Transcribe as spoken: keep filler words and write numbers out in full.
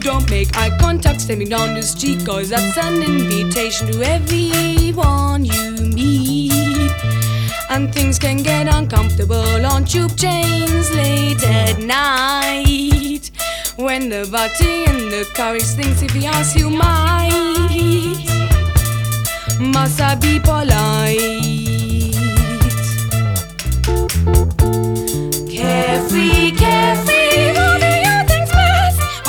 don't make eye contact stepping down the street, cause that's an invitation to everyone you meet. And things can get uncomfortable on tube trains late at night, when the body and the courage thinks if he asks you might. Must I be polite?